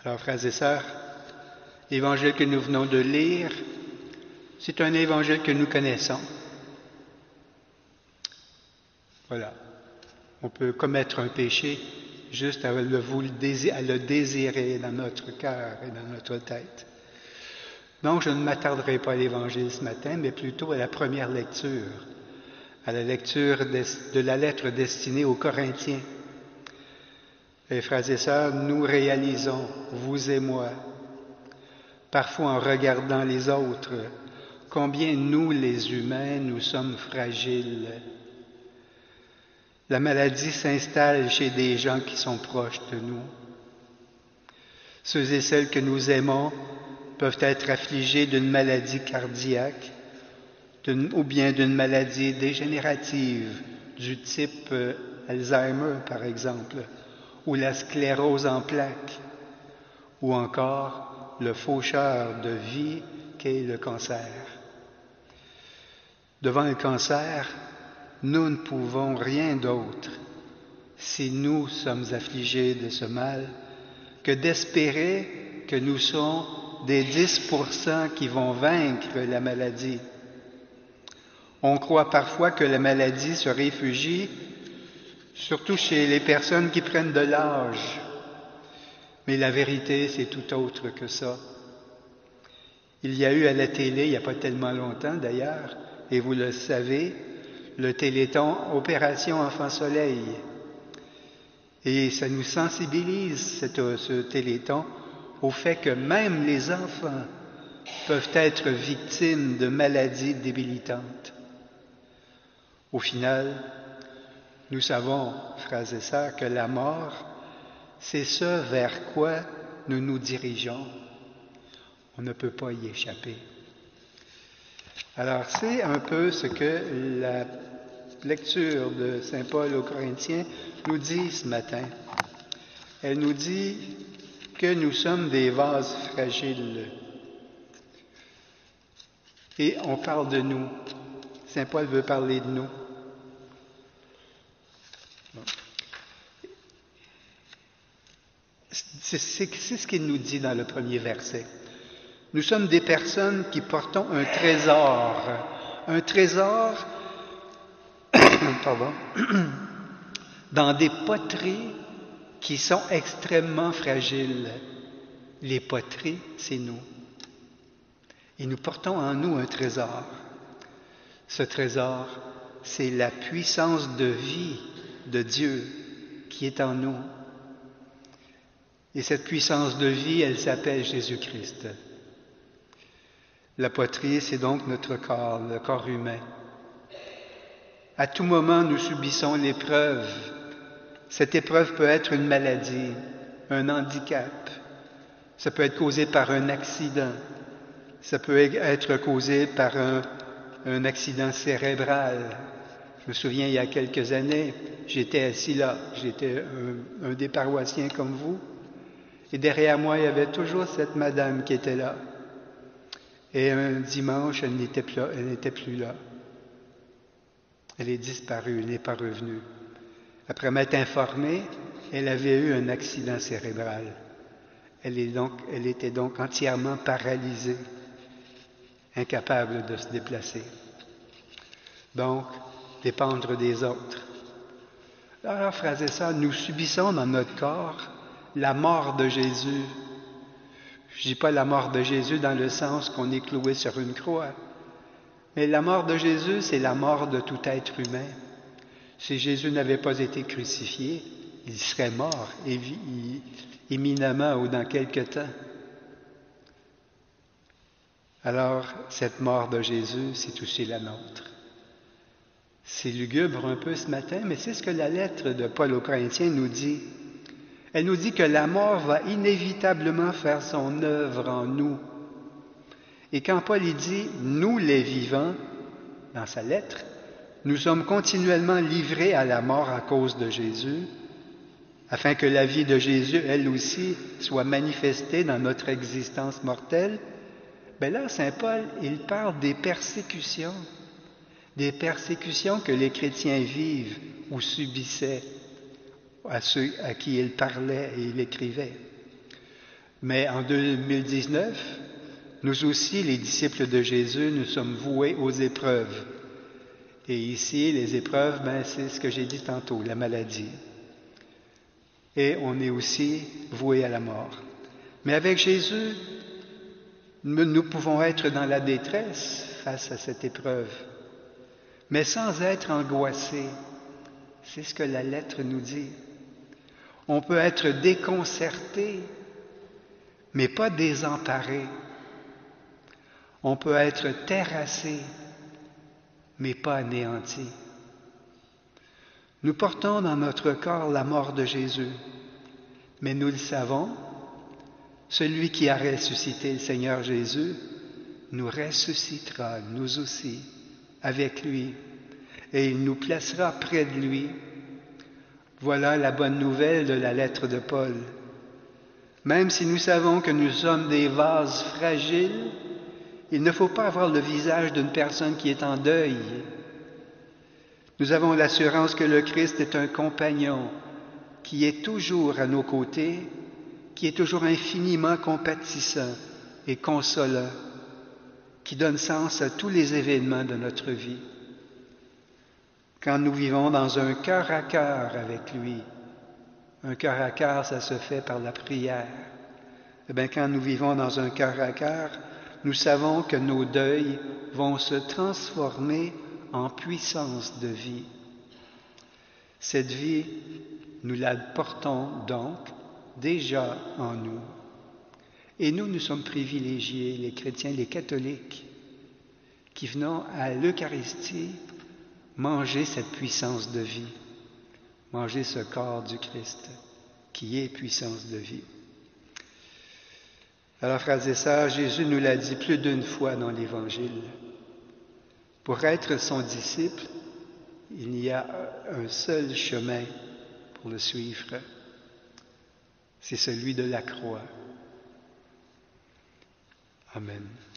Alors, frères et sœurs, l'évangile que nous venons de lire, c'est un évangile que nous connaissons. Voilà. On peut commettre un péché juste à le désirer dans notre cœur et dans notre tête. Donc, je ne m'attarderai pas à l'évangile ce matin, mais plutôt à la première lecture, à la lecture de la lettre destinée aux Corinthiens. Et frères et sœurs, nous réalisons, vous et moi, parfois en regardant les autres, combien nous, les humains, nous sommes fragiles. La maladie s'installe chez des gens qui sont proches de nous. Ceux et celles que nous aimons peuvent être affligés d'une maladie cardiaque ou bien d'une maladie dégénérative du type Alzheimer, par exemple, ou la sclérose en plaques, ou encore le faucheur de vie qu'est le cancer. Devant le cancer, nous ne pouvons rien d'autre, si nous sommes affligés de ce mal, que d'espérer que nous sommes des 10% qui vont vaincre la maladie. On croit parfois que la maladie se réfugie surtout chez les personnes qui prennent de l'âge. Mais la vérité, c'est tout autre que ça. Il y a eu à la télé, il n'y a pas tellement longtemps d'ailleurs, et vous le savez, le Téléthon Opération Enfant Soleil. Et ça nous sensibilise, ce Téléthon, au fait que même les enfants peuvent être victimes de maladies débilitantes. Au final, nous savons, frères et sœurs, que la mort, c'est ce vers quoi nous nous dirigeons. On ne peut pas y échapper. Alors, c'est un peu ce que la lecture de Saint Paul aux Corinthiens nous dit ce matin. Elle nous dit que nous sommes des vases fragiles. Et on parle de nous. Saint Paul veut parler de nous. C'est ce qu'il nous dit dans le premier verset. Nous sommes des personnes qui portons un trésor pardon, dans des poteries qui sont extrêmement fragiles. Les poteries, c'est nous. Et nous portons en nous un trésor. Ce trésor, c'est la puissance de vie de Dieu qui est en nous. Et cette puissance de vie, elle s'appelle Jésus-Christ. La poterie, c'est donc notre corps, le corps humain. À tout moment, nous subissons l'épreuve. Cette épreuve peut être une maladie, un handicap. Ça peut être causé par un accident. Ça peut être causé par un accident cérébral. Je me souviens, il y a quelques années, j'étais assis là. J'étais un des paroissiens comme vous. Et derrière moi, il y avait toujours cette madame qui était là. Et un dimanche, elle n'était plus là. Elle est disparue, elle n'est pas revenue. Après m'être informé, elle avait eu un accident cérébral. Elle était donc entièrement paralysée, incapable de se déplacer. Donc, dépendre des autres. Alors, frères et sœurs, nous subissons dans notre corps la mort de Jésus. Je ne dis pas la mort de Jésus dans le sens qu'on est cloué sur une croix. Mais la mort de Jésus, c'est la mort de tout être humain. Si Jésus n'avait pas été crucifié, il serait mort imminemment ou dans quelque temps. Alors, cette mort de Jésus, c'est aussi la nôtre. C'est lugubre un peu ce matin, mais c'est ce que la lettre de Paul aux Corinthiens nous dit. Elle nous dit que la mort va inévitablement faire son œuvre en nous. Et quand Paul dit « nous les vivants », dans sa lettre, nous sommes continuellement livrés à la mort à cause de Jésus, afin que la vie de Jésus, elle aussi, soit manifestée dans notre existence mortelle. Bien là, Saint Paul, il parle des persécutions que les chrétiens vivent ou subissaient à ceux à qui il parlait et il écrivait. Mais en 2019, nous aussi, les disciples de Jésus, nous sommes voués aux épreuves. Et ici, les épreuves, c'est ce que j'ai dit tantôt, la maladie. Et on est aussi voués à la mort. Mais avec Jésus, nous pouvons être dans la détresse face à cette épreuve, mais sans être angoissés. C'est ce que la lettre nous dit. On peut être déconcerté, mais pas désemparé. On peut être terrassé, mais pas anéanti. Nous portons dans notre corps la mort de Jésus, mais nous le savons, celui qui a ressuscité le Seigneur Jésus nous ressuscitera, nous aussi, avec lui, et il nous placera près de lui. Voilà la bonne nouvelle de la lettre de Paul. Même si nous savons que nous sommes des vases fragiles, il ne faut pas avoir le visage d'une personne qui est en deuil. Nous avons l'assurance que le Christ est un compagnon qui est toujours à nos côtés, qui est toujours infiniment compatissant et consolant, qui donne sens à tous les événements de notre vie. Quand nous vivons dans un cœur à cœur avec lui, un cœur à cœur, ça se fait par la prière. Eh bien, quand nous vivons dans un cœur à cœur, nous savons que nos deuils vont se transformer en puissance de vie. Cette vie, nous la portons donc déjà en nous. Et nous sommes privilégiés, les chrétiens, les catholiques, qui venons à l'Eucharistie manger cette puissance de vie, manger ce corps du Christ, qui est puissance de vie. Alors, frères et sœurs, Jésus nous l'a dit plus d'une fois dans l'Évangile. Pour être son disciple, il y a un seul chemin pour le suivre. C'est celui de la croix. Amen.